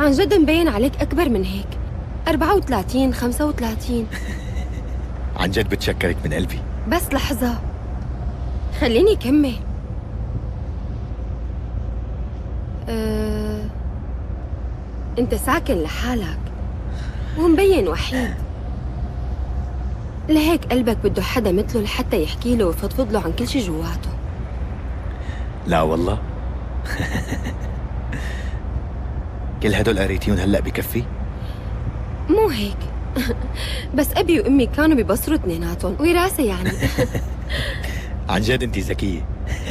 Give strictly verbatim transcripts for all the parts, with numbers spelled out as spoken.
عن جد مبين عليك أكبر من هيك. أربعة وثلاثين، خمسة وثلاثين. عن جد بتشكرك من قلبي. بس لحظة، خليني كمل. أه... أنت ساكن لحالك ومبين وحيد، لهيك قلبك بده حدا مثله لحتى يحكي له ويفضفض له عن كل شي جواته. لا والله. كل هدول قريتيهم هلأ بكفي؟ مو هيك. بس أبي وأمي كانوا بيبصروا اثنيناتهم، وراثة يعني. عن جد أنتِ ذكية.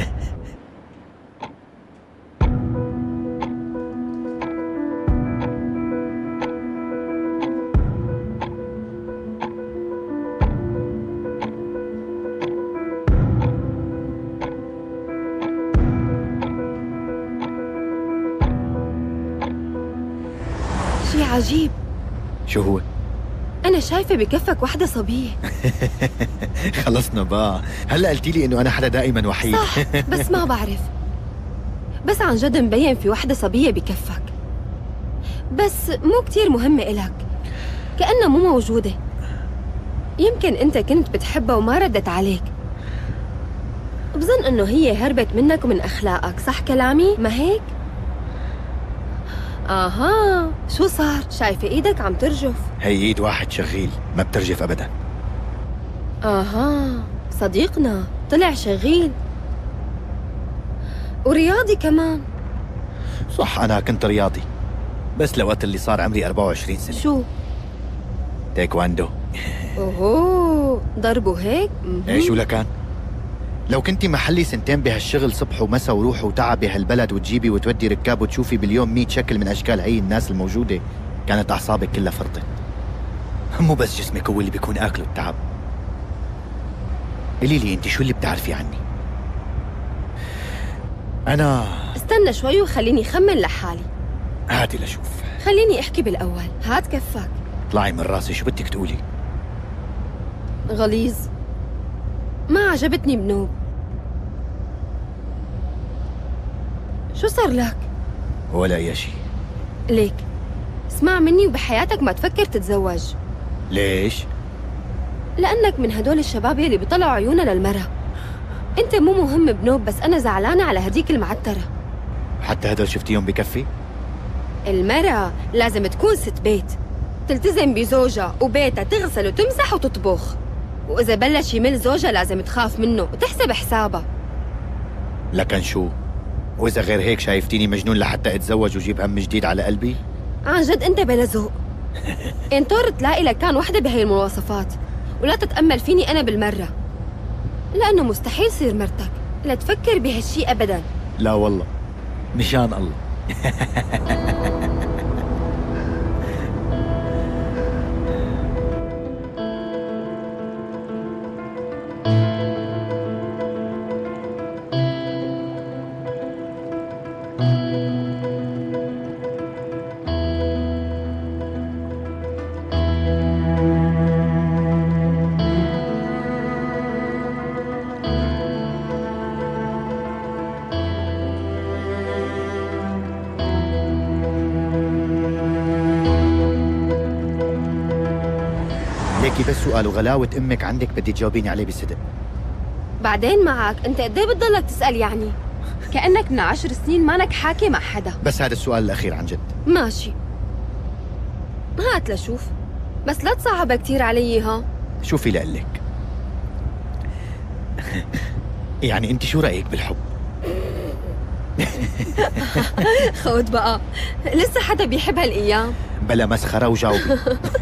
شي عجيب. شو هو؟ أنا شايفة بكفك وحدة صبية. خلصنا بقى، هلا قلتي لي إنه أنا حدا دائما وحيد. صح، بس ما بعرف. بس عن جد مبين في وحدة صبية بكفك، بس مو كتير مهمة إلك، كأنها مو موجودة. يمكن أنت كنت بتحبها وما ردت عليك. بظن إنه هي هربت منك ومن أخلاقك، صح كلامي؟ ما هيك؟ آها، شو صار؟ شايفة إيدك عم ترجف. هي إيد واحد شغيل، ما بترجف أبدا. آها، صديقنا طلع شغيل ورياضي كمان. صح، أنا كنت رياضي، بس لوقت اللي صار عمري أربعة وعشرين سنة. شو؟ تايكواندو. أوهو، ضربوا هيك؟ إيه شو لكان؟ لو كنتي محلي سنتين بهالشغل صبح ومسا وروح وتعب بهالبلد وتجيبي وتودي ركاب وتشوفي باليوم مية شكل من أشكال هي الناس الموجودة، كانت أعصابك كلها فرطت. مو بس جسمك هو اللي بيكون آكله التعب. قولي لي أنت شو اللي بتعرفي عني؟ أنا استنى شوي وخليني خمن لحالي. هاتي لشوف. خليني أحكي بالأول. هات كفك. طلعي من راسي، شو بدك تقولي؟ غليظ، ما عجبتني بنوب. شو صار لك؟ ولا أي شيء. ليك اسمع مني، وبحياتك ما تفكر تتزوج. ليش؟ لأنك من هدول الشباب يلي بيطلعوا عيونا للمرة. أنت مو مهم بنوب، بس أنا زعلانة على هديك المعترة. حتى هدول شفتيهم بكفي؟ المرة لازم تكون ست بيت، تلتزم بزوجها وبيتها، تغسل وتمسح وتطبخ، وإذا بلش يمل زوجها لازم تخاف منه وتحسب حسابها. لكن شو؟ وإذا غير هيك شايفتيني مجنون لحتى أتزوج وجيب هم جديد على قلبي؟ عن جد أنت بلا ذوق. انطر تلاقي لك كان وحدة بهي المواصفات، ولا تتأمل فيني أنا بالمرة، لأنه مستحيل صير مرتك. لا تفكر بهالشي أبداً. لا والله، مشان الله. ليكي بس سؤال وغلاوة أمك عندك بدي تجاوبيني عليه بصدق. بعدين معك، أنت قد ايه بتضلك تسأل يعني؟ كأنك من عشر سنين مانك حاكي مع حدا. بس هذا السؤال الأخير عن جد. ماشي، هات لشوف، بس لا تصعبها كتير علي. ها شوفي لقلك. يعني أنت شو رأيك بالحب؟ خود بقى، لسه حدا بيحب هالأيام؟ بلا مسخرة وجاوبي.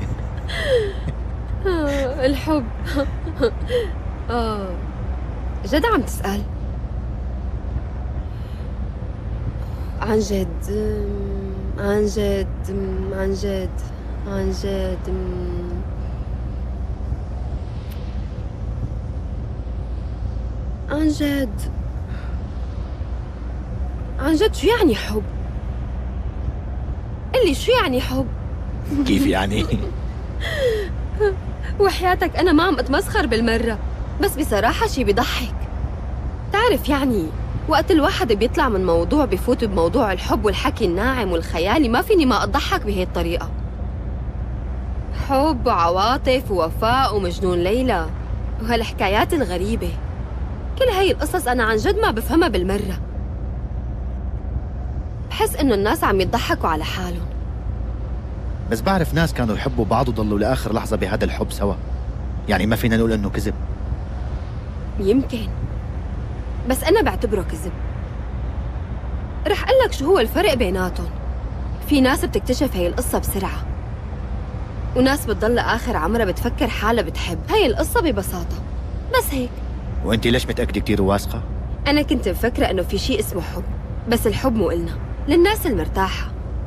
الحب. آه جد عم تسأل؟ عن جد عن جد عن جد عن جد عن جد عن جد شو يعني حب؟ قلي شو يعني حب؟ كيف يعني؟ وحياتك أنا ما عم أتمسخر بالمرة، بس بصراحة شي بيضحك. تعرف يعني وقت الواحد بيطلع من موضوع بفوت بموضوع الحب والحكي الناعم والخيالي، ما فيني ما أضحك بهي الطريقة. حب وعواطف ووفاء ومجنون ليلى وهالحكايات الغريبة، كل هاي القصص أنا عن جد ما بفهمها بالمرة. بحس إنه الناس عم يضحكوا على حالهم. بس بعرف ناس كانوا يحبوا بعض وضلوا لآخر لحظة بهذا الحب سوا، يعني ما فينا نقول إنه كذب. يمكن، بس أنا بعتبره كذب. رح أقول لك شو هو الفرق بيناتهم. في ناس بتكتشف هاي القصة بسرعة، وناس بتضل آخر عمرها بتفكر حالها بتحب. هاي القصة ببساطة، بس هيك. وأنتي ليش متأكدة كتير وواثقة؟ أنا كنت مفكرة إنه في شيء اسمه حب، بس الحب مو إلنا، للناس المرتاحة.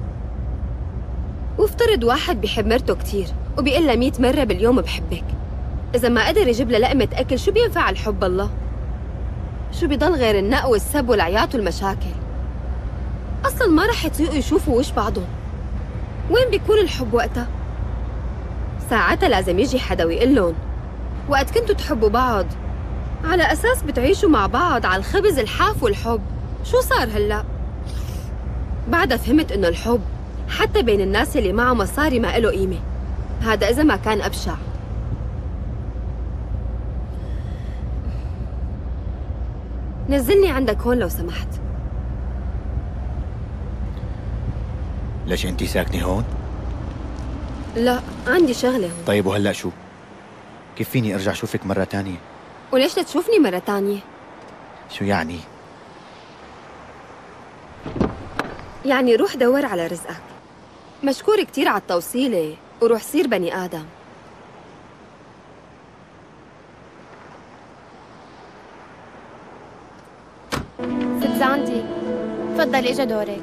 وافترض واحد بيحب مرته كتير وبيقول لها مئة مرة باليوم بحبك، إذا ما قدر يجيب لها لقمة أكل شو بينفع الحب الله؟ شو بيضل غير النق والسب والعياط والمشاكل؟ أصلاً ما رح يطيقوا يشوفوا وش بعضهم. وين بيكون الحب وقتها؟ ساعتها لازم يجي حدا ويقول لهم وقت كنتوا تحبوا بعض على أساس بتعيشوا مع بعض على الخبز الحاف والحب، شو صار هلأ؟ بعدها فهمت إنه الحب حتى بين الناس اللي معه مصاري ما إله قيمة. هذا إذا ما كان أبشع. نزلني عندك هون لو سمحت. ليش أنتي ساكنة هون؟ لا، عندي شغلة هون. طيب وهلأ شو؟ كيف فيني أرجع أشوفك مرة تانية؟ وليش لتشوفني مرة تانية؟ شو يعني؟ يعني روح دور على رزقك. مشكور كتير على التوصيلة، وروح صير بني آدم. ست زاندي، تفضلي اجا دورك.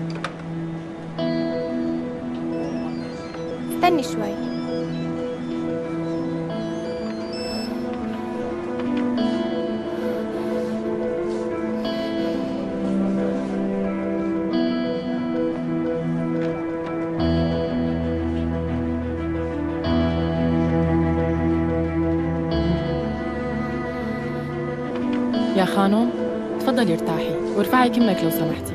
استني شوي. يا خانم، تفضلي ارتاحي وارفعي كمك لو سمحتي.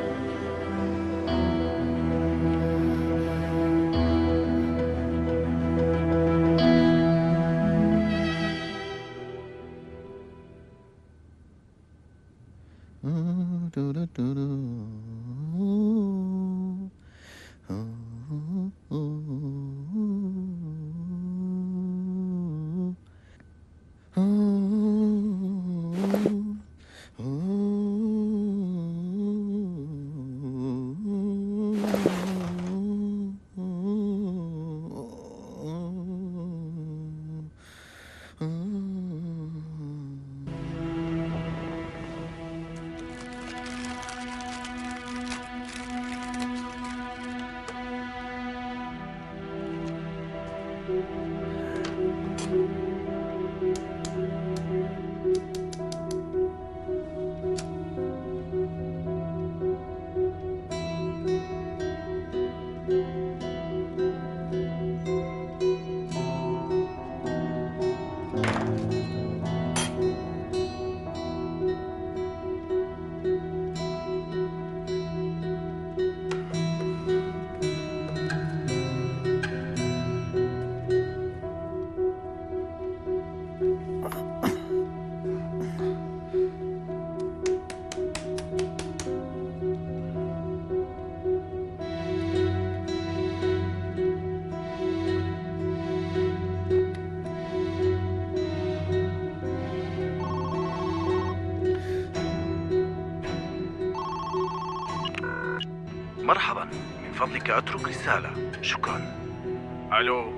مرحبا، من فضلك اترك رسالة، شكرا. الو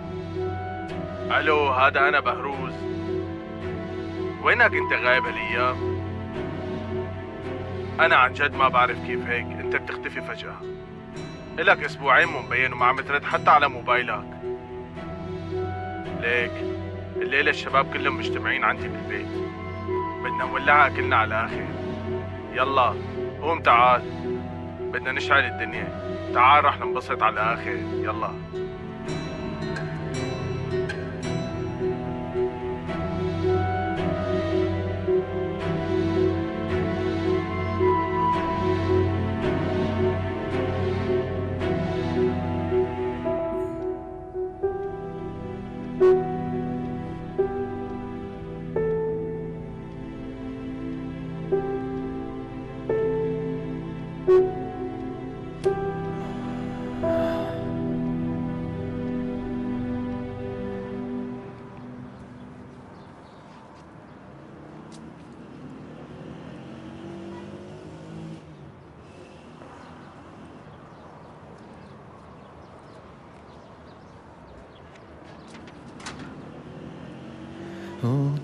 الو هذا انا بهروز. وينك انت غايب هالايام؟ انا عن جد ما بعرف كيف هيك انت بتختفي فجأة. الك اسبوعين مو مبين وما عم ترد حتى على موبايلك. ليك الليلة الشباب كلهم مجتمعين عندي بالبيت، بدنا نولعها كلنا على الاخر. يلا قوم تعال، بدنا نشعل الدنيا. تعال رح ننبسط على الاخر. يلا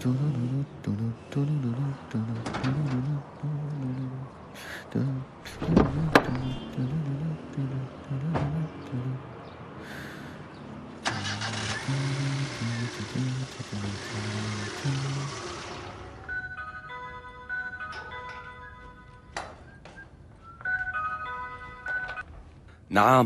نعم.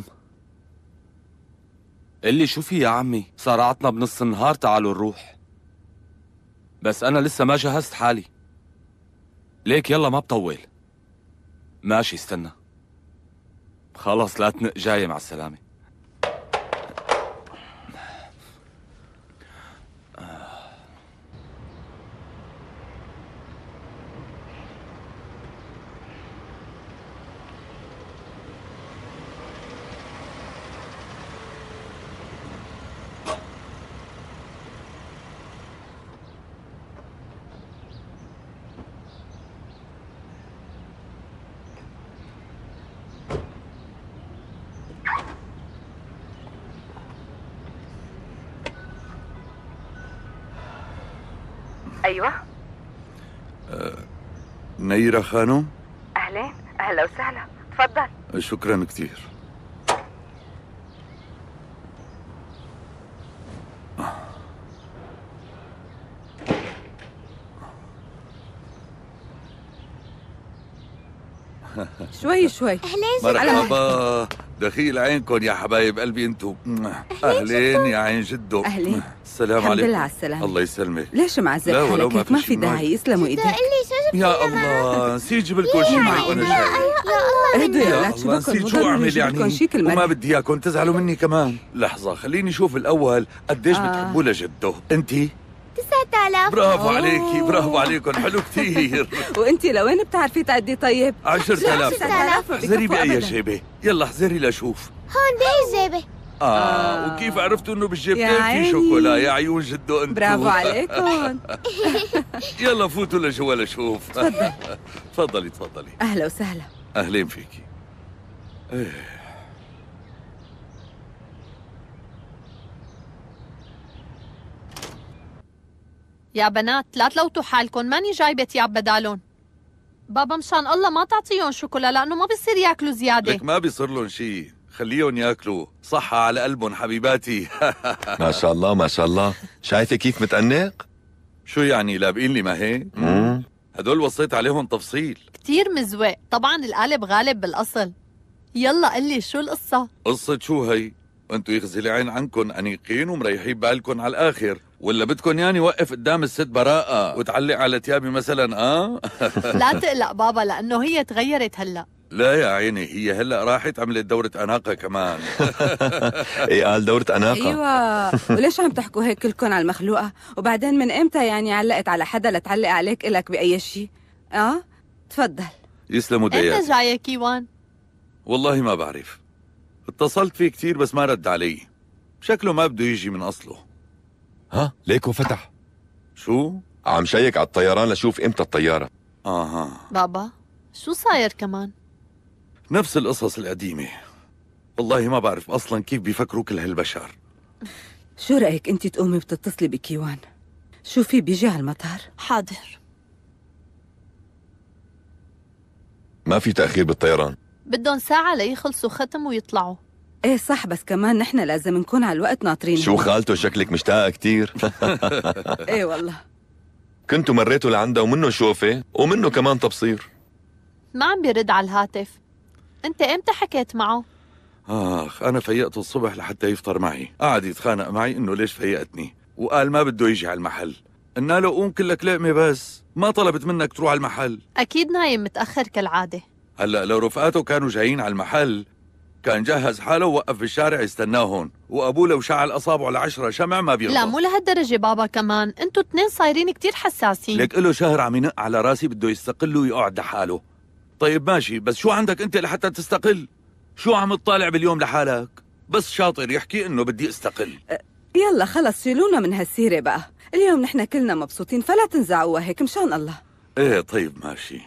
اللي شو في يا عمي؟ صارعتنا بنص النهار، تعالوا نروح. بس أنا لسه ما جهزت حالي. ليك يلا ما بطول. ماشي استنى. خلص لا تنق، جاي مع السلامة. أيوة. أه نيرة خانم؟ أهلين، أهلا وسهلا، تفضل. شكرا كثير. شوي شوي. أهلين. مرحبا، دخيل عينكم يا حبايب قلبي انتو. اهلين يا عين جدو. أهلين. السلام الحمد عليكم. لله على السلامة. الله يسلمك. ليش معذب لا ولو حالك ما هيك؟ في ما شي في داعي، يسلموا ايديك. يا الله، نسيت جيب لكم شيء معي وانا جاي. اهدوا يا يا ولاد، الله شو بكم؟ نسيت شو اعمل يعني، شيك وما المرة. بدي اياكم تزعلوا مني كمان. لحظة خليني اشوف الاول قديش آه. بتحبوا لجده. انتي؟ تسعة آلاف. برافو أوه. عليكي، برافو عليكم، حلو كثير. وانتي لوين بتعرفي تعدي طيب؟ عشرة آلاف. عشرة آلاف. احذري بأي جيبة، يلا احذري لشوف. هون بأي جيبة؟ آه, آه. وكيف عرفتوا انه بالجيبتين يا في عيني. شوكولا يا عيون جدو انتو؟ برافو عليكم. يلا فوتوا لجوا لشوف. تفضل. تفضلي تفضلي. اهلا وسهلا. اهلين فيكي. ايه. يا بنات لا تلوتوا حالكم، ماني جايبة تياب بدالون. بابا مشان الله ما تعطيهم شوكولا لأنه ما بصير ياكلوا زيادة. لك ما بيصير لهم شيء، خليهم ياكلوا، صحة على قلبهم حبيباتي. ما شاء الله ما شاء الله، شايفة كيف متأنق؟ شو يعني لابقين لي ما هيك؟ مم. هدول وصيت عليهم تفصيل. كتير مزوق، طبعا القالب غالب بالأصل. يلا قلي شو القصة؟ قصة شو هي؟ انتوا يخزي عين عنكم انيقين ومريحين بالكم على الاخر، ولا بدكم ياني وقف قدام الست براءة وتعلق على تيابي مثلا؟ اه لا تقلق بابا لأنه هي تغيرت هلأ. لا يا عيني، هي هلا راحت عملت دورة اناقة كمان. ايه قال دورة اناقة. ايوه، وليش عم تحكوا هيك كلكم على المخلوقة؟ وبعدين من امتى يعني علقت على حدا لتعلق عليك إلك بأي شيء؟ اه تفضل. يسلموا ديات. أنت جاية كيوان؟ والله ما بعرف، اتصلت فيه كتير بس ما رد علي، شكله ما بده يجي من اصله. ها ليكو فتح. شو؟ عم شيك على الطيران لشوف امتى الطيارة. اها بابا شو صاير كمان؟ نفس القصص القديمة، والله ما بعرف اصلا كيف بيفكروا كل هالبشر. شو رأيك انت تقومي بتتصلي بكيوان؟ شو في بيجي على المطار؟ حاضر. ما في تأخير بالطيران. بدهم ساعة ليخلصوا ختم ويطلعوا. ايه صح، بس كمان نحن لازم نكون على الوقت ناطرين. شو خالته شكلك مشتاقة كتير. ايه والله. كنتوا مريتوا لعندها ومنه شوفة ومنه كمان تبصير. ما عم بيرد على الهاتف. انت امتى حكيت معه؟ اخ انا فيقته الصبح لحتى يفطر معي، قعد يتخانق معي انه ليش فيقتني، وقال ما بده يجي على المحل. قلنا له قوم كلك لقمة بس، ما طلبت منك تروح على المحل. اكيد نايم متأخر كالعادة. هلا لو رفقاته كانوا جايين على المحل كان جهز حاله ووقف بالشارع يستناهن، وابوه لو شعل اصابعه العشرة شمع ما بيرضى. لا مو لهالدرجة بابا، كمان انتوا اثنين صايرين كتير حساسين. لك له شهر عم ينق على راسي بده يستقل ويقعد لحاله. طيب ماشي، بس شو عندك انت لحتى تستقل؟ شو عم تطالع باليوم لحالك؟ بس شاطر يحكي انه بدي استقل. يلا خلص شيلونا من هالسيرة بقى، اليوم نحن كلنا مبسوطين فلا تنزعوها هيك مشان الله. ايه طيب ماشي.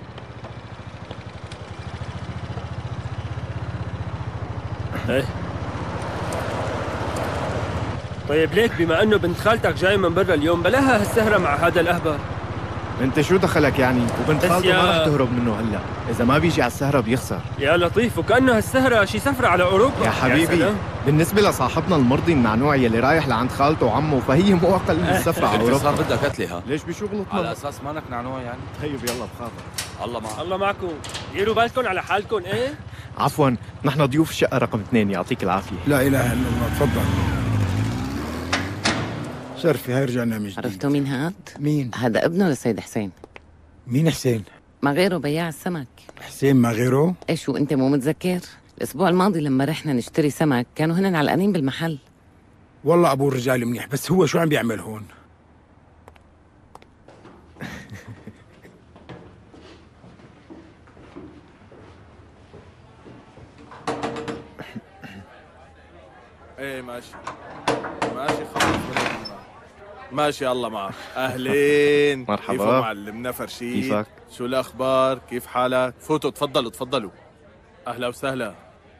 ايه طيب ليك بما انه بنت خالتك جاي من برا اليوم بلاها هالسهرة مع هذا الاهبل. انت شو دخلك يعني؟ وبنت بس خالته يا- ما رح تهرب منه هلا، اذا ما بيجي على السهرة بيخسر. يا لطيف وكأنه هالسهرة شي سفرة على اوروبا. يا حبيبي سلام. بالنسبة لصاحبنا المرضي النعنوع يلي رايح لعند خالته وعمه فهي مو اقل من السفرة على انت صار اوروبا. بدك قتلي ها؟ ليش بشو غلطنا؟ على اساس مانك نعنوع يعني؟ طيب يلا بخاطر. الله معك. الله معكم، ديروا بالكم على حالكم. ايه عفوا نحن ضيوف الشقة رقم اثنين، يعطيك العافية. لا اله الا الله، تفضل. شرفي، هاي رجعنا من جديد. عرفتوا مين هاد؟ مين؟ هذا ابنه للسيد حسين. مين حسين؟ ما غيره بياع السمك. حسين ما غيره؟ ايش شو انت مو متذكر؟ الاسبوع الماضي لما رحنا نشتري سمك كانوا هن علقانين بالمحل. والله ابو الرجال منيح، بس هو شو عم بيعمل هون؟ ايه ماشي ماشي خلص. ماشي الله معك. اهلين. مرحبا. كيف معلمنا فرشيد؟ كيفك؟ شو الاخبار؟ كيف حالك؟ فوتوا تفضلوا تفضلوا. اهلا وسهلا.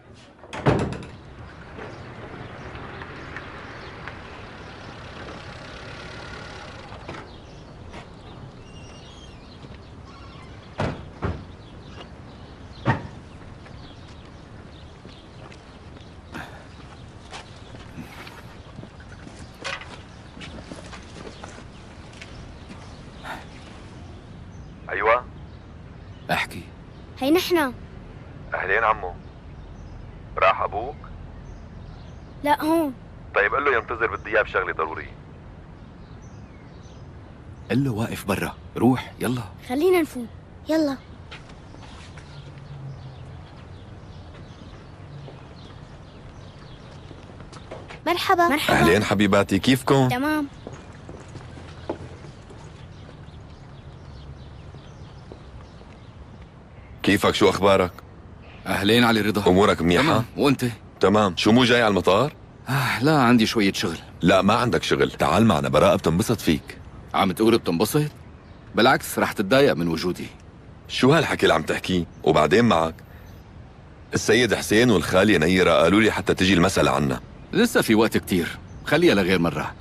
ايوه احكي. هي نحن. اهلين عمو. راح ابوك؟ لا هون. طيب قل له ينتظر، بدي اياه بشغله ضروريه. قل له واقف برا، روح يلا. خلينا نفوت. يلا. مرحبا. مرحبا. اهلين حبيباتي، كيفكم؟ تمام. كيفك؟ شو اخبارك؟ أهلين علي رضا. امورك منيحه؟ تمام، وانت؟ تمام. شو مو جاي على المطار؟ آه لا، عندي شوية شغل. لا ما عندك شغل، تعال معنا، براءة بتنبسط فيك. عم تقول بتنبسط؟ بالعكس رح تتضايق من وجودي. شو هالحكي اللي عم تحكيه؟ وبعدين معك السيد حسين والخالية نيرة قالوا لي حتى تجي المسألة عنا. لسه في وقت كتير، خليها لغير مرة.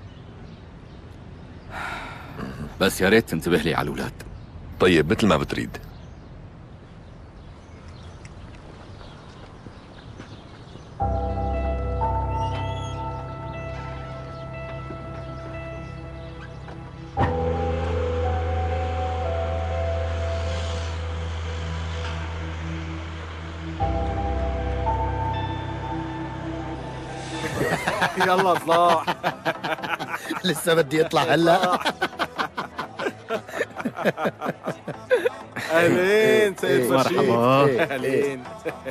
بس يا ريت تنتبه لي على الأولاد. طيب مثل ما بتريد. يلا اطلع. لسه بدي اطلع هلا. اهلين سيد فرشيد. مرحبا. اهلين.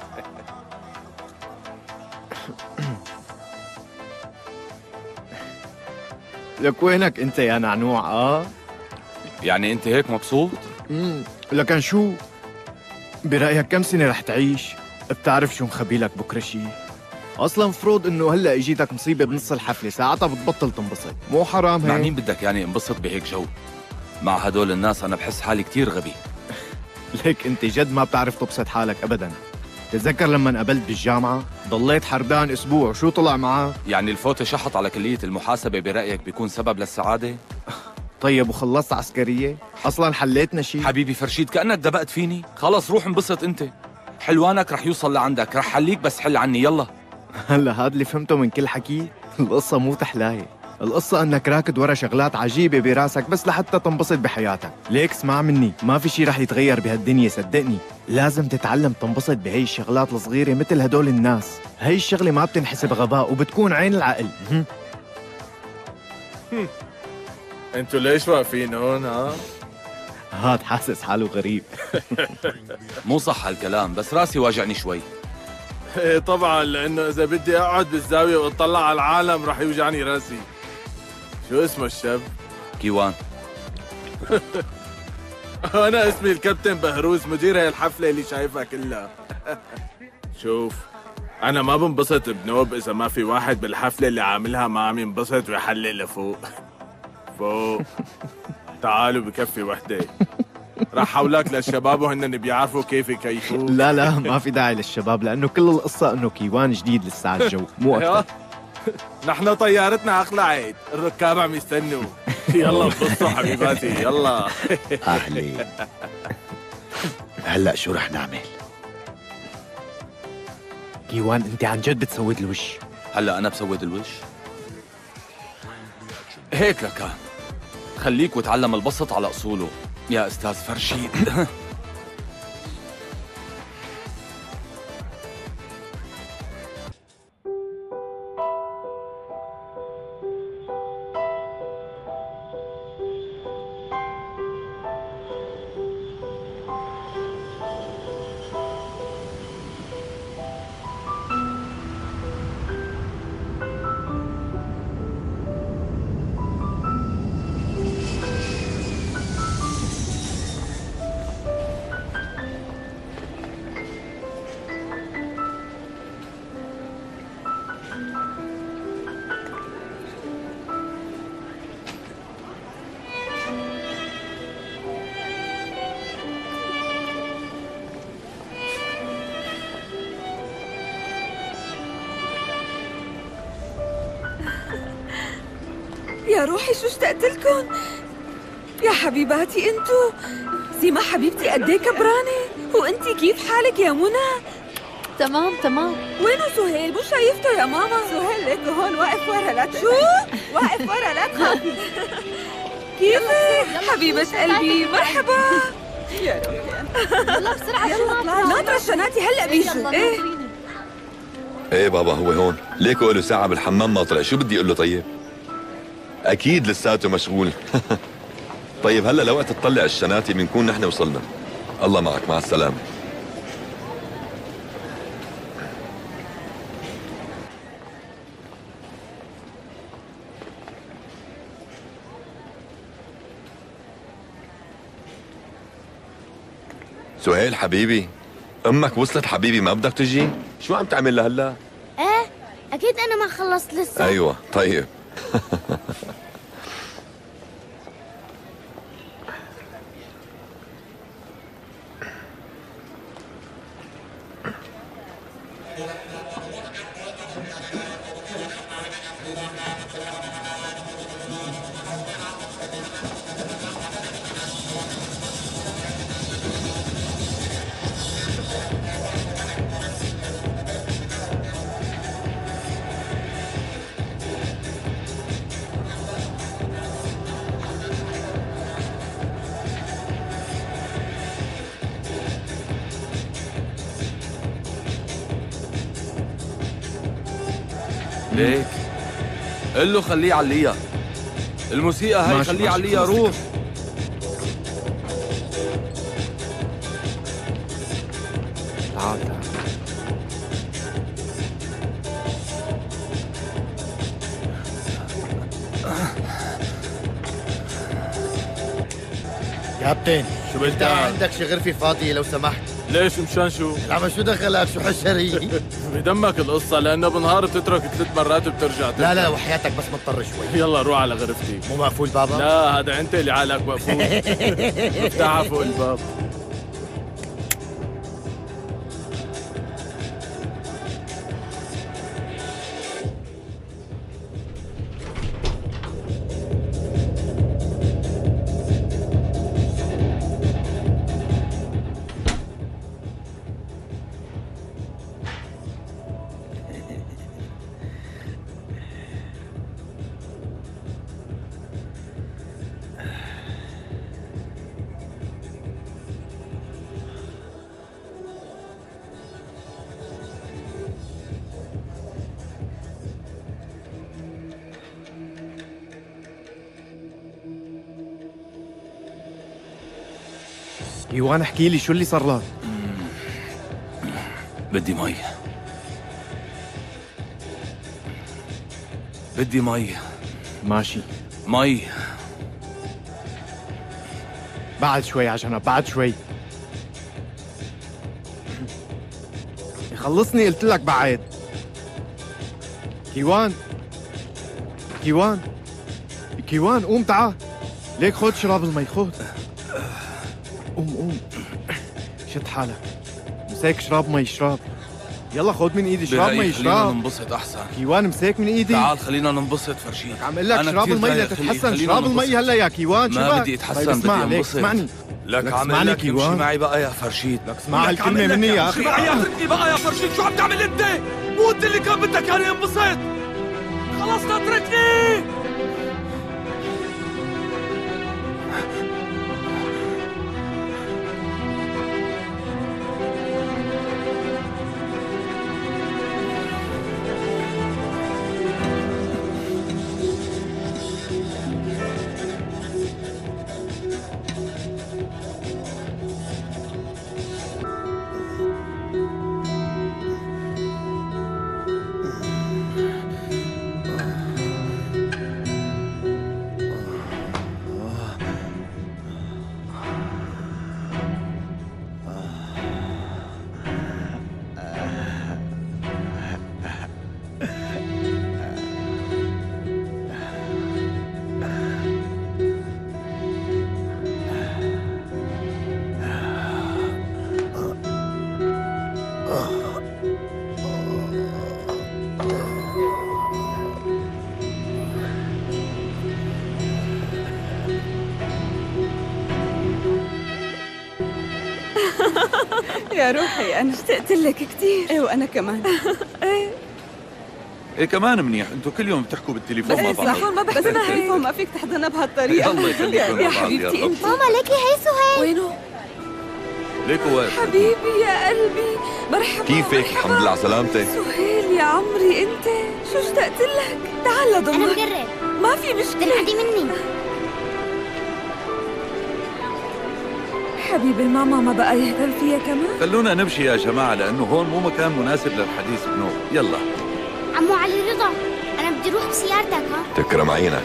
لك وينك انت يا نعنوع؟ اه يعني انت هيك مبسوط؟ امم لكن شو برايك كم سنه رح تعيش؟ بتعرف شو مخبي لك بكره شي؟ اصلا مفروض انه هلا اجيتك مصيبه بنص الحفله، ساعتها بتبطل تنبسط، مو حرام هيك؟ مع مين بدك يعني انبسط بهيك جو؟ مع هدول الناس انا بحس حالي كتير غبي. ليك انت جد ما بتعرف تبسط حالك ابدا. تتذكر لما قابلت بالجامعه ضليت حردان اسبوع، شو طلع معك؟ يعني الفوت شحط على كليه المحاسبه برايك بيكون سبب للسعاده؟ طيب وخلصت عسكريه؟ اصلا حليتنا شي؟ حبيبي فرشيد كانك دبقت فيني، خلص روح انبسط انت. حلوانك رح يوصل لعندك، رح حليك بس حل عني يلا. هلا هاد اللي فهمته من كل حكي؟ القصه مو تحلايه، القصة انك راكد ورا شغلات عجيبة براسك بس لحتى تنبسط بحياتك. ليك اسمع مني، ما في شي رح يتغير بهالدنيا صدقني، لازم تتعلم تنبسط بهي الشغلات الصغيرة مثل هدول الناس. هي الشغلة ما بتنحسب غباء وبتكون عين العقل. انتوا ليش واقفين هون ها؟ هاد حاسس حاله غريب. مو صح هالكلام، بس راسي واجعني شوي. ايه طبعا، لانه اذا بدي اقعد بالزاوية واطلع على العالم رح يوجعني راسي. شو اسمه الشاب؟ كيوان. انا اسمي الكابتن بهروز، مدير هاي الحفلة اللي شايفها كلها. شوف، انا ما بنبسط بنوب اذا ما في واحد بالحفلة اللي عاملها ما عم ينبسط ويحلق لفوق. فوق. تعالوا بكفي وحدة. راح حولك للشباب وهن بيعرفوا كيف يكيفوا. لا لا ما في داعي للشباب، لانه كل القصة انه كيوان جديد لسه على الجو، مو اكثر. نحن طيارتنا اخلعت، الركاب عم يستنوا. يلا بصوا حبيباتي يلا. اهلين. هلا شو رح نعمل؟ كيوان انت عن جد بتسود الوش؟ هلا انا بسود الوش؟ هيك لكان. خليك وتعلم البسط على اصوله يا استاذ فرشيد. يا روحي شو اشتقت لكم يا حبيباتي انتو. سيما حبيبتي قديه كبرانه، وانتي كيف حالك يا منى؟ تمام تمام. وينو سهيل؟ مو شايفته يا ماما؟ سهيل ليك هون واقف ورا. لا شو؟ واقف ورا لا تخافي. كيفك حبيبة قلبي؟ مرحبا يا روحي. يلا بسرعة يلا اطلعي ناطرة الشناتي هلا بيجوا. ايه ايه بابا هو هون، ليكو له ساعة بالحمام ما طلع، شو بدي اقول له طيب؟ اكيد لساته مشغول. طيب هلا لوقت تطلع الشناتي بنكون نحن وصلنا. الله معك، مع السلامة. سهيل حبيبي، امك وصلت حبيبي، ما بدك تجي؟ شو عم تعمل لهلا؟ ايه اكيد انا ما خلصت لسه. ايوه طيب. ليك قل له خليه يعليها، الموسيقى هاي خليه يعليها. روح تعال تعال. كابتن شو بدك؟ عندك شي غرفة فاضية لو سمحت؟ ليش مشان شو؟ العمى شو دخلك؟ شو حشري؟ بدمك القصة لأنه بالنهار بتترك ثلاث مرات وبترجع ترجع. لا لا وحياتك بس مضطر شوي. يلا روح على غرفتي. مو مقفول بابا؟ لا هذا أنت اللي عقلك مقفول. افتحها فوق الباب. ايوان احكي لي شو اللي صار لك؟ بدي مي، بدي مي. ماشي مي. بعد شوي عجنب، بعد شوي. خلصني قلت لك بعد. كيوان كيوان كيوان قوم تعال، ليك خد شراب المي، خد. قوم قوم شد حالك، مساك شراب مي، شراب. يلا خذ من ايدي شراب بهي مي خلينا شراب. ننبسط احسن. كيوان امسك من ايدي. تعال خلينا ننبسط فرشيد. عم اقول لك شراب المي لتتحسن، شراب المي هلا يا كيوان. شو ما بدي اتحسن، طيب بدي اسمع، انبسط. اسمعني لك عم اقول لك امشي معي بقى يا فرشيد. لك اسمع هالكلمة مني يا اخي. امشي معي اتركني بقى يا فرشيد. شو عم تعمل انت؟ مو انت اللي كان بدك يعني انبسط. خلص اتركني. يا روحي أنا اشتقت لك كثير. إيه وأنا كمان. إيه ايه كمان منيح، انتوا كل يوم بتحكوا بالتليفون بس مع بعض. صح ما بس أنا هالتليفون ما فيك تحضنها بهالطريقة. الله يخليكم يا مع بعض. حبيبتي أنت. ماما ليكي هي سهيل. وينه؟ ليكو واقف. حبيبي يا قلبي مرحبا. كيفك؟ الحمد لله على سلامتك. سهيل يا عمري أنت شو اشتقت لك. تعال لضمك. أنا مقرب. ما في مشكلة. تنعدي مني. حبيبي الماما ما بقى يهتم فيها كمان. خلونا نمشي يا جماعة لأنه هون مو مكان مناسب للحديث بنوم. يلا. عمو علي رضا أنا بدي أروح بسيارتك. ها تكرم عينك.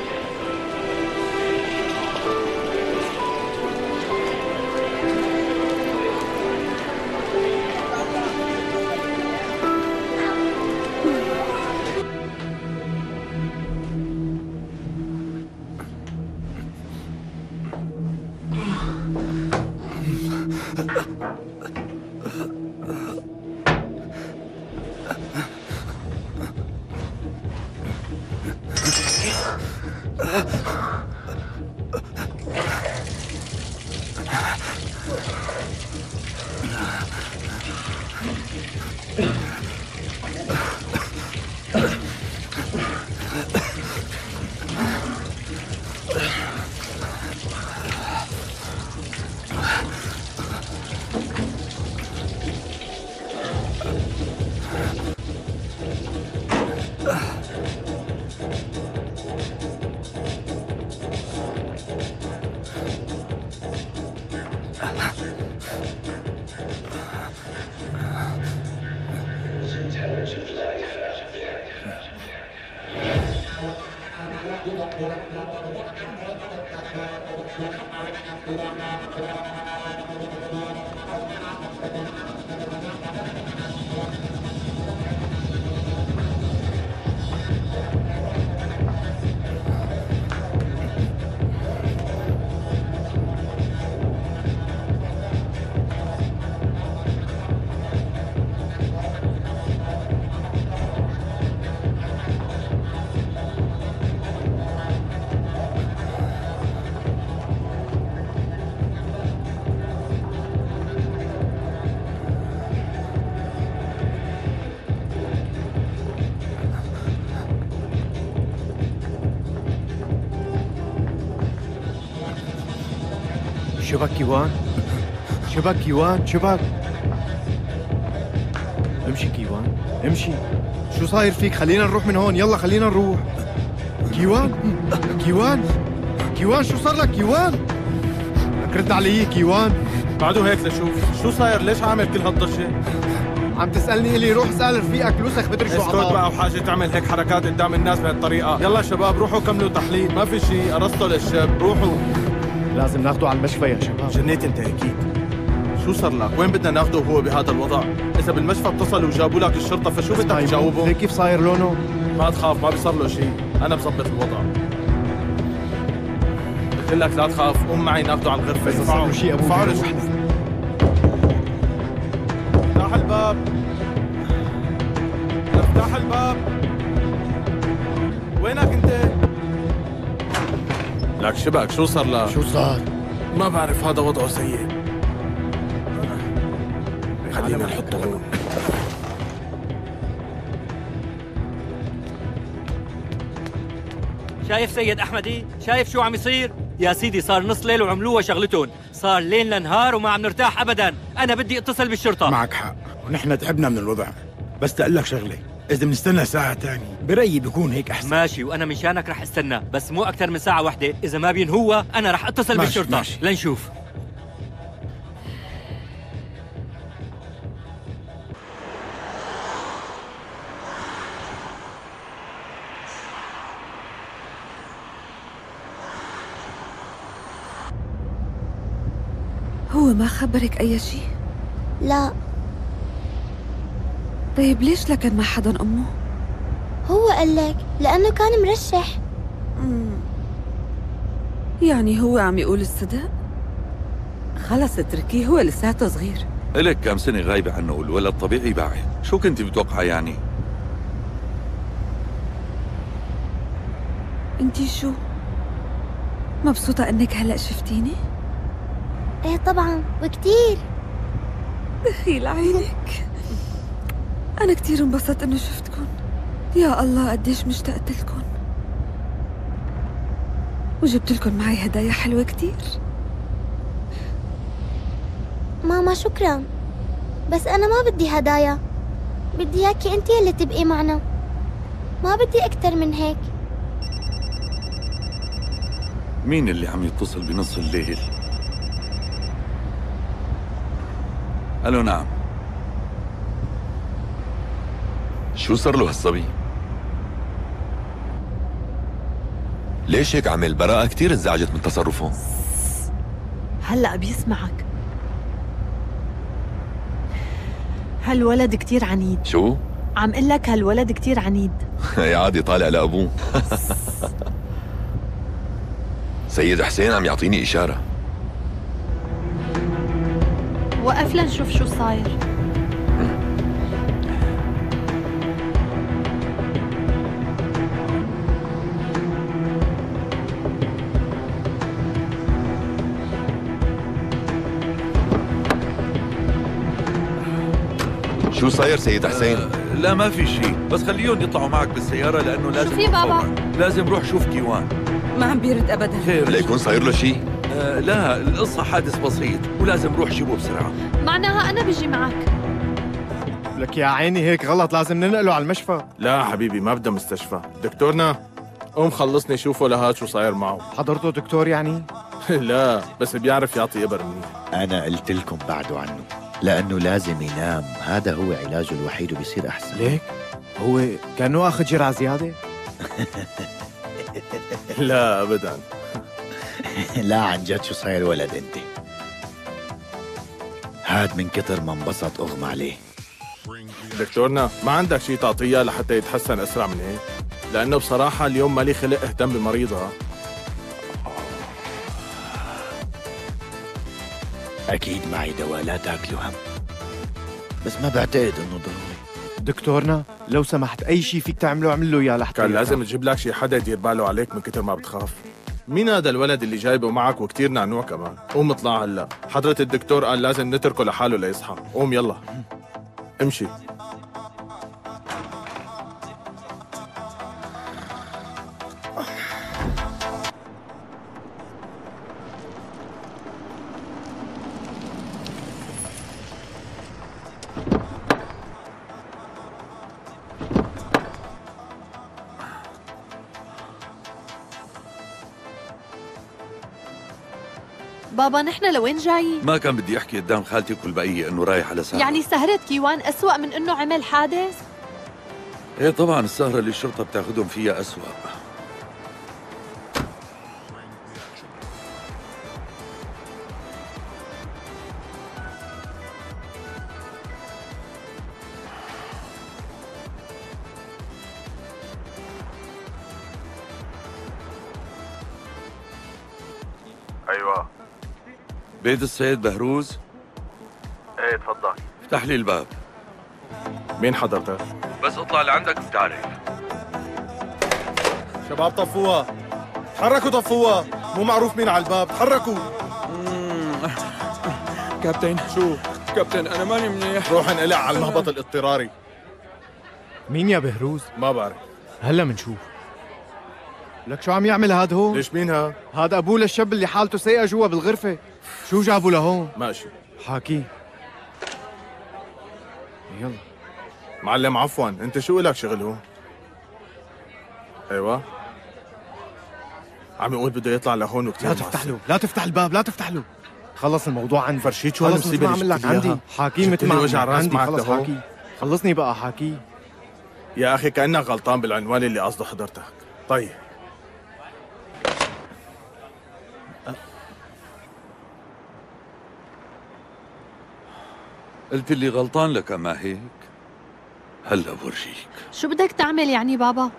شبك كيوان؟ شبك كيوان؟ شبك؟ امشي كيوان، امشي. شو صاير فيك؟ خلينا نروح من هون، يلا خلينا نروح. كيوان؟ كيوان؟ كيوان شو صار لك كيوان؟ لك رد علي كيوان. بعده هيك لشوف شو صاير، ليش عامل كل هالضجة؟ عم تسألني إلي روح اسأل رفيقك لوسخ بدري شو اسكت عطاه. بقى وحاجة تعمل هيك حركات قدام الناس بهالطريقة. يلا شباب روحوا كملوا تحليل، ما في شيء ارسطوا للشاب، روحوا. لازم ناخده على المشفى يا شباب. جنيت انت اكيد. شو صار لك؟ وين بدنا ناخده وهو بهذا الوضع؟ إذا بالمشفى اتصلوا وجابوا لك الشرطة فشو بدك تجاوبهم؟ هيك كيف صاير لونه؟ ما تخاف ما بيصير له شيء، أنا بظبط الوضع. قلت لك لا تخاف، قوم معي ناخده على الغرفة. إذا صار له شيء أبوي ارفعوا رجلك. افتح الباب. افتح الباب. وينك انت؟ لك شبك شو صار لك؟ شو صار؟ ما بعرف، هذا وضعه سيء. خلينا نحطه هون. شايف سيد أحمدي؟ شايف شو عم يصير؟ يا سيدي صار نص ليل وعملوها شغلتهم، صار ليل لنهار وما عم نرتاح أبداً. أنا بدي اتصل بالشرطة. معك حق، ونحن تعبنا من الوضع. بس تقول لك شغلة، إذا بنستنى ساعة تانية برأيي بيكون هيك أحسن. ماشي، وأنا من شانك رح استنى، بس مو أكثر من ساعة واحدة. إذا ما بينهوها أنا رح اتصل ماشي بالشرطة. ماشي. لنشوف. هو ما خبرك أي شيء؟ لا. طيب ليش لكن ما حدا أمه؟ هو قال لك لأنه كان مرشح. مم. يعني هو عم يقول الصدق؟ خلص اتركيه، هو لساته صغير. إلك كم سنة غايبة عنه والولد طبيعي باعد. شو كنت متوقعة يعني؟ انتي شو؟ مبسوطة انك هلأ شفتيني؟ ايه طبعا وكتير. دخيل عينك. أنا كتير انبسطت إنه شفتكن. يا الله قديش مشتقت لكن. وجبت لكم معي هدايا حلوة كتير. ماما شكرا، بس أنا ما بدي هدايا، بدي إياكي أنتي اللي تبقي معنا، ما بدي أكتر من هيك. مين اللي عم يتصل بنص الليل؟ ألو نعم. شو صار له هالصبي؟ ليش هيك عمل؟ براءة كتير انزعجت من تصرفه. هلأ بيسمعك. هالولد كتير عنيد. شو؟ عم قل لك هالولد كتير عنيد. يا عادي طالع لأبوه. سيد حسين عم يعطيني إشارة. وقف لنشوف شو صاير. شو صاير سيد حسين؟ آه لا ما في شيء، بس خليهم يطلعوا معك بالسيارة لأنه لازم. شو في بابا؟ لازم روح شوف كيوان. ما عم بيرد أبدا. خير. ليكون صاير له شيء؟ آه لا، القصة حادث بسيط ولازم روح جيبه بسرعة. معناها أنا بيجي معك. لك يا عيني هيك غلط، لازم ننقله على المشفى. لا حبيبي ما بدها مستشفى. دكتورنا قوم خلصني شوفه لهاد شو صاير معه. حضرته دكتور يعني؟ لا بس بيعرف يعطي إبر منيح. أنا قلت لكم بعدوا عنه، لأنه لازم ينام، هذا هو علاجه الوحيد وبيصير أحسن. ليك؟ هو كأنه أخذ جرعة زيادة؟ لا أبداً. لا عن جد شو صاير ولد أنت؟ هاد من كتر ما انبسط أغمى عليه. دكتورنا ما عندك شيء تعطيه لحتى يتحسن أسرع من هيك؟ لأنه بصراحة اليوم مالي خلق اهتم بمريضها. أكيد معي دواء، لا تاكلوا هم، بس ما بعتقد إنه ضروري. دكتورنا لو سمحت أي شيء فيك تعمله اعمل له إياه لحتى كان لازم تجيب لك شي حدا يدير باله عليك من كتر ما بتخاف. مين هذا الولد اللي جايبه معك وكتير نعنوع كمان؟ قوم اطلع هلا، حضرة الدكتور قال لازم نتركه لحاله ليصحى. قوم يلا امشي. بابا نحن لوين جايين؟ ما كان بدي احكي قدام خالتك والبقيه انه رايح على سهره. يعني سهرة كيوان أسوأ من إنه عمل حادث؟ ايه طبعا السهره اللي الشرطه بتاخذهم فيها أسوأ. ايوه بيت السيد بهروز؟ ايه تفضل. افتح لي الباب. مين حضرتك؟ بس اطلع لعندك بتعرف. شباب طفوها، تحركوا طفوها، مو معروف مين على الباب، تحركوا. كابتن شو؟ كابتن انا ماني منيح. روح انقلع على المهبط الاضطراري. مين يا بهروز؟ ما بعرف. هلا منشوف. لك شو عم يعمل هاد هون؟ ليش مين هاد؟ هاد ابوه للشاب اللي حالته سيئة جوا بالغرفة. شو جابوا لهون؟ ماشي حاكي. يلا معلم عفوا، انت شو إلك شغل هون؟ ايوه عم يقول بده يطلع لهون وكثير. لا تفتح له، لا تفتح الباب، لا تفتح له. خلص الموضوع عندي. فرشيت شو هالمصيبه اللي عمل لك عندي. حاكي مثل ما وجع راس عندي. معك خلص لهون. حاكي. خلصني بقى حاكي. يا اخي كانك غلطان بالعنوان اللي قصده حضرتك. طيب قلت لي غلطان لك ما هيك؟ هلا بورجيك. شو بدك تعمل يعني بابا؟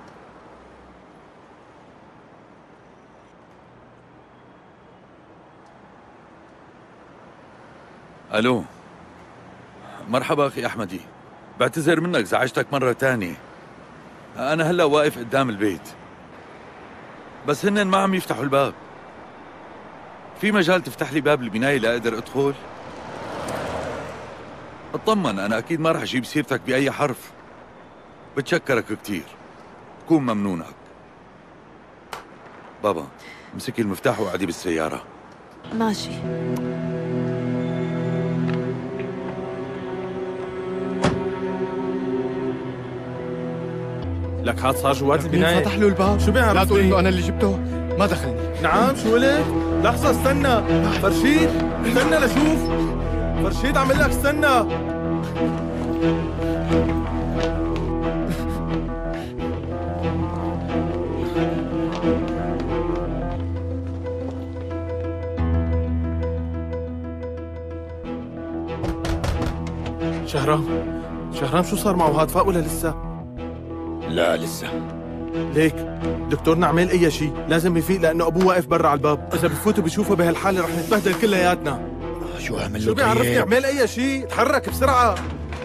الو مرحبا اخي احمدي، بعتذر منك زعجتك مرة تانية. انا هلا واقف قدام البيت بس هن ما عم يفتحوا الباب. في مجال تفتح لي باب البناية لاقدر ادخل؟ اطمن انا اكيد ما رح اجيب سيرتك باي حرف. بتشكرك كتير، تكون ممنونك. بابا امسكي المفتاح وقعدي بالسيارة. ماشي. لك هاد صار جوات البناية. فتح له الباب. شو بيعرف؟ لا تقول انه انا اللي جبته. ما دخلني. نعم شو لك؟ لحظة استنى. فرشيد استنى لشوف. فرشيد عم لك استنى. شهرام شهرام شو صار معه هاد؟ فاق ولا لسه؟ لا لسه. ليك دكتور نعمل اي شيء، لازم يفيق لانه ابوه واقف برا على الباب. اذا بفوتوا بشوفه بهالحاله رح نتبهدل كلياتنا. شو اعمل له؟ شو بيعرفني؟ اعمل اي شيء، تحرك بسرعه.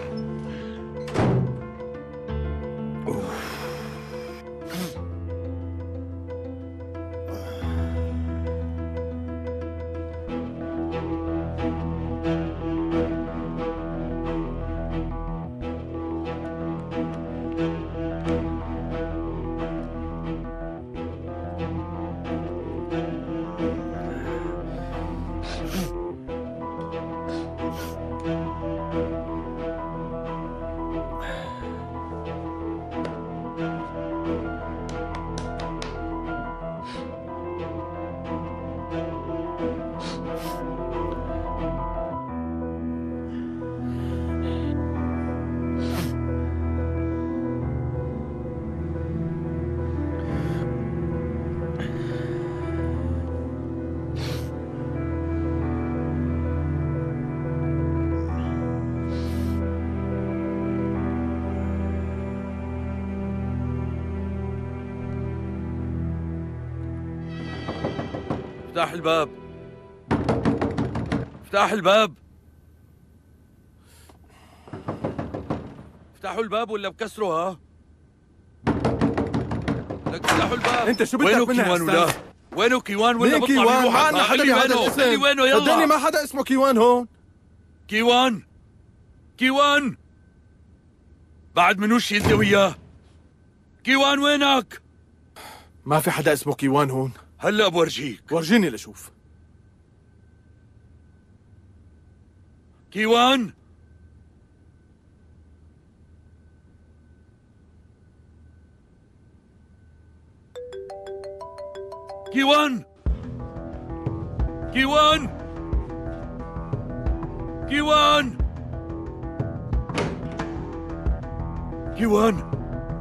افتح الباب، افتح الباب، افتحوا الباب ولا بكسروا. ها لك افتحوا الباب. انت شو بدك وينه منها كيوان ولا وينه كيوان ولا مين بطلع كيوان؟ بيروح ما على عندنا حدا خلي بهذا وينه الاسم. خلي وينه يلا. صدقني ما حدا اسمه كيوان هون. كيوان كيوان بعد منوش انت وياه. كيوان وينك؟ ما في حدا اسمه كيوان هون. هلا بورجيك. ورجيني لشوف. كيوان كيوان كيوان كيوان كيوان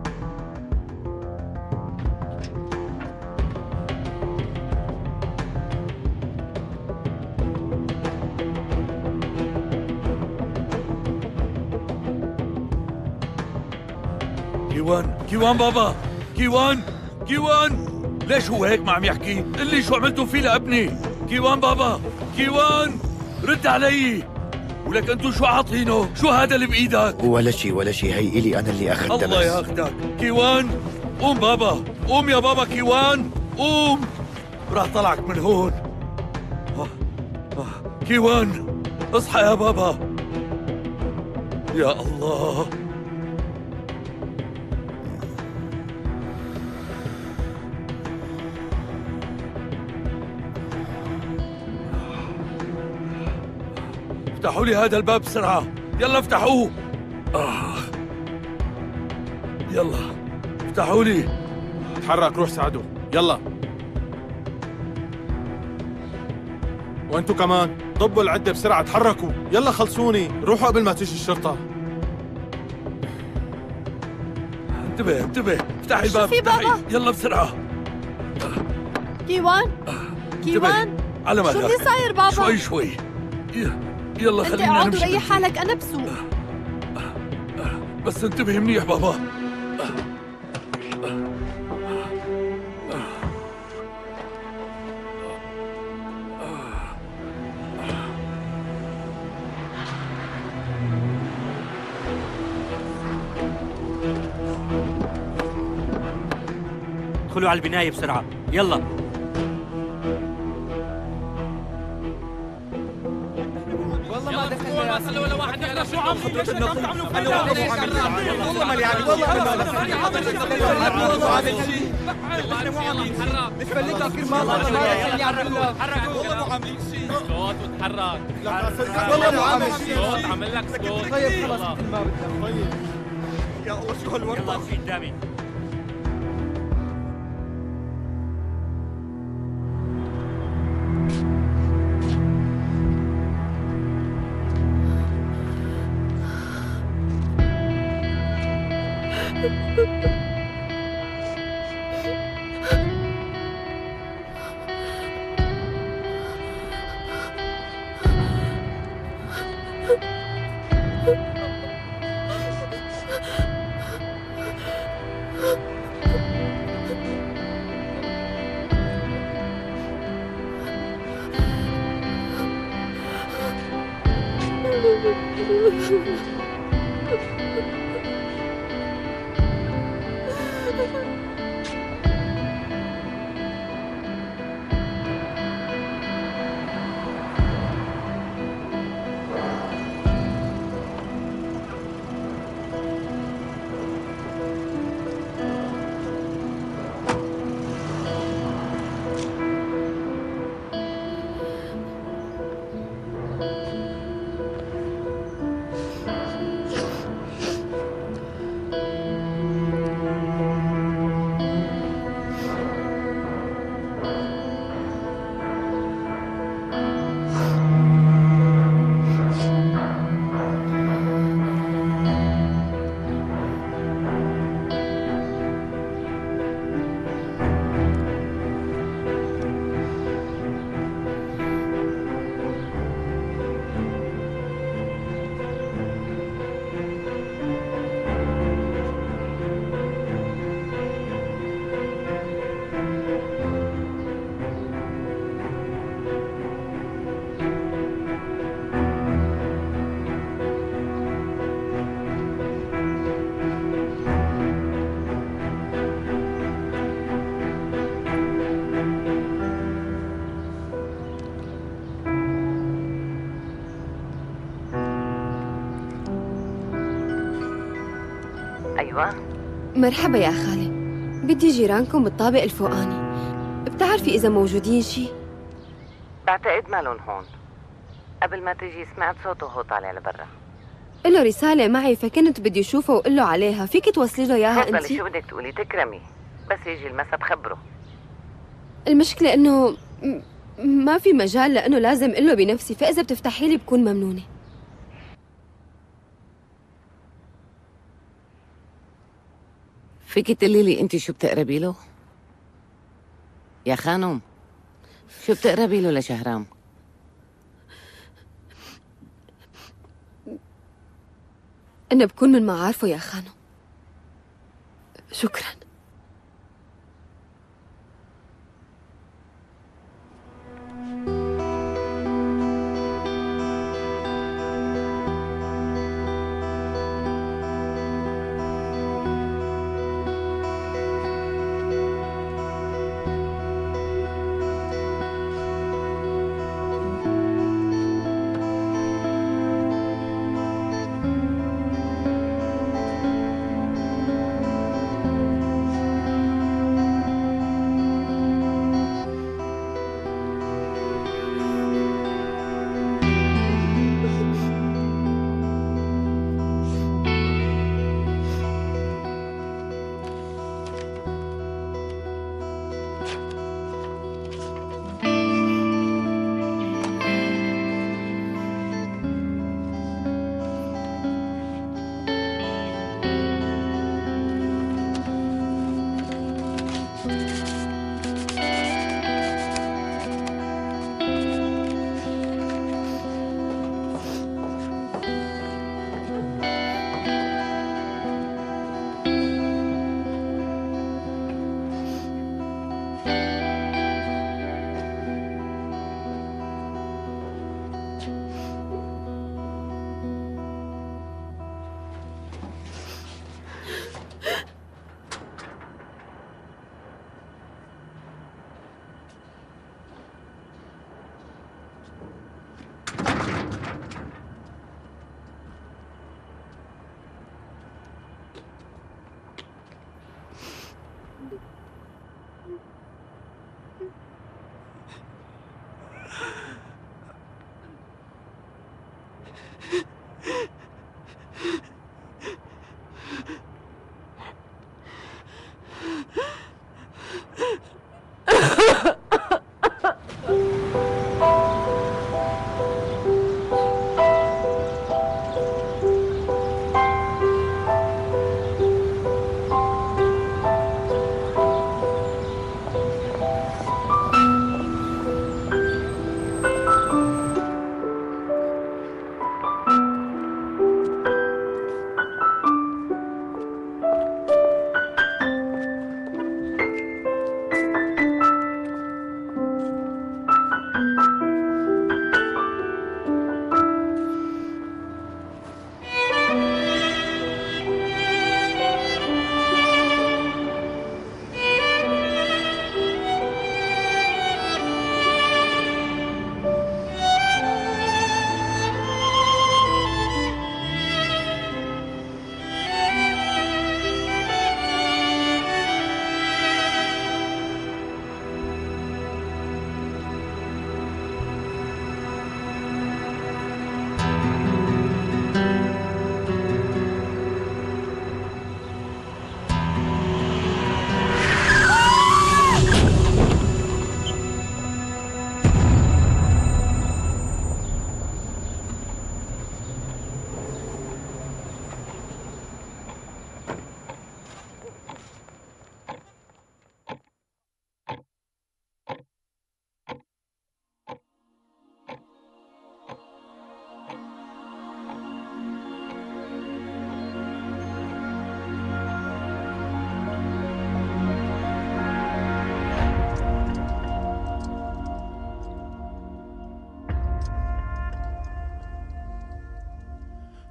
كيوان كيوان بابا كيوان كيوان ليش هو هيك ما عم يحكي؟ قل لي شو عملتوا فيه لابني؟ كيوان بابا كيوان رد علي. ولك انتو شو عاطينه؟ شو هذا اللي بايدك؟ ولا شيء ولا شيء، هي إلي أنا اللي أخذتها. الله بس ياخدك. كيوان قوم بابا، قوم يا بابا. كيوان قوم، راح طلعك من هون. آه. آه. كيوان اصحى يا بابا. يا الله. افتحوا لي هذا الباب بسرعة، يلا افتحوه. آه. يلا افتحوا لي. تحرك، روح ساعده، يلا. وانتوا كمان ضبوا العدة بسرعة، تحركوا، يلا خلصوني، روحوا قبل ما تيجي الشرطة. انتبه انتبه، افتحي الباب، في افتحي، بابا؟ يلا بسرعة. كيوان كيوان على مهلك. شو اللي صاير بابا؟ شوي شوي. ي- يلا انت خلينا اقعد نمشي. وريح حالك، انا بسوق. بس انتبه منيح بابا. ادخلوا على البناية بسرعة، يلا. والله ما دخلنا ما خلوا ولا واحد يحضر. شو عم خطوة النقل. تعملوا أنا فينا؟ والله مو عامل شيء. والله ماني عامل، والله ما دخلنا. والله مو عامل شيء. احنا مو عاملين شيء. مش بلغك كرمال الله ما يخلي عبد. تحركوا، والله مو عاملين شيء. اسكت وتحرك. والله مو عامل شيء. اسكت، عمل لك اسكت. طيب خلص مثل ما بدك. طيب يا الله شو هالورطة. يلا امشي قدامي. أيوة. مرحبا يا خالة، بدي جيرانكم بالطابق الفوقاني، بتعرفي إذا موجودين شي؟ بعتقد مالن هون. قبل ما تجي سمعت صوته هو طالع لبرا. له رسالة معي فكنت بدي أشوفه وأقول له عليها، فيك توصلي له إياها أنتِ؟ تفضلي، شو بدك تقولي؟ تكرمي، بس يجي المسا بخبره. المشكلة إنه م- ما في مجال لأنه لازم أقول له بنفسي، فإذا بتفتحي لي بكون ممنونة. فيكي تقولي لي انت شو بتقربي له؟ يا خانم، شو بتقربي له لشهرام؟ أنا بكون من معارفه يا خانم. شكراً.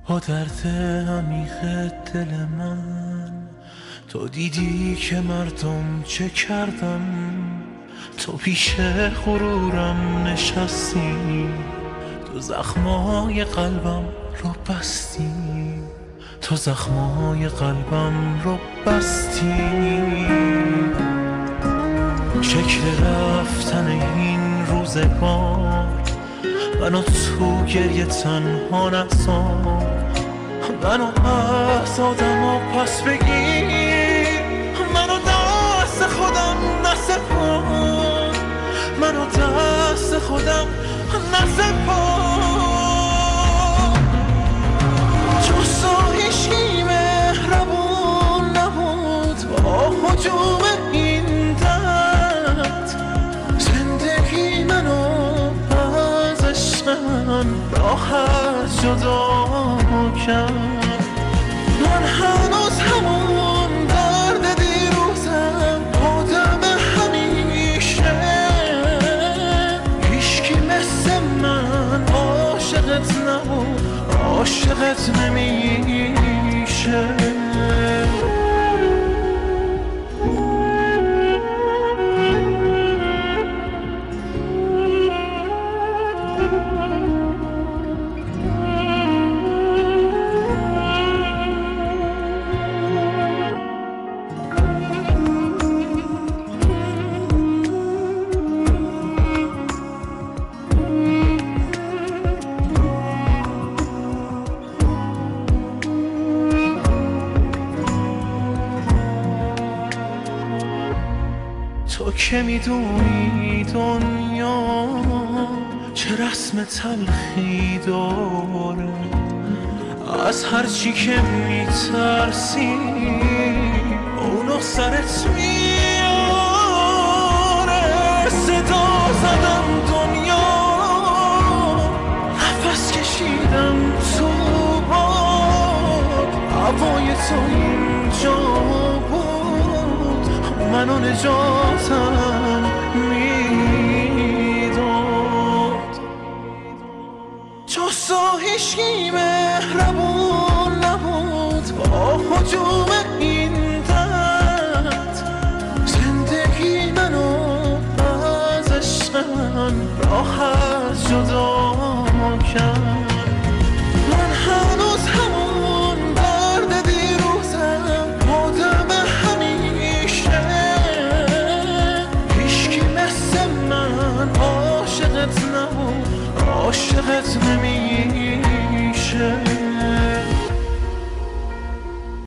با درد عمیق دل من. تو دیدی که مردم چه کردم، تو پیش غرورم نشستی، تو زخمای قلبم رو بستی، تو زخمای قلبم رو بستی. شکل رفتن این روزگار منو تو گریه تنها نذار، منو از آدم و پس بگیر، منو دست خودم نسپار، منو دست خودم نسپار. جز تو هیچکی مهربون نبود با هجوم این درد، زندگی منو از عشق من راحت جدا کرد. من هنوز همون درد دیروزم، آدم همیشه، هیچکی مثل من عاشقت نبود، عاشقت نمیشه. تو که میدونی دنیا چه رسم تلخی داره، از هرچی که میترسی اونو سرت میاره. صدا زدم دنیا، نفس کشیدم تو باد، هوای تو اینجا بود، منو نجاتم میداد. جز تو هیچکی مهربون نبود با هجوم این درد، زندگی منو از عشق من راحت جدا کرد. من هنوز همون درد دیروزم، آدم همیشه، هیچکی مثل من عاشقت نبود، عاشقت نمی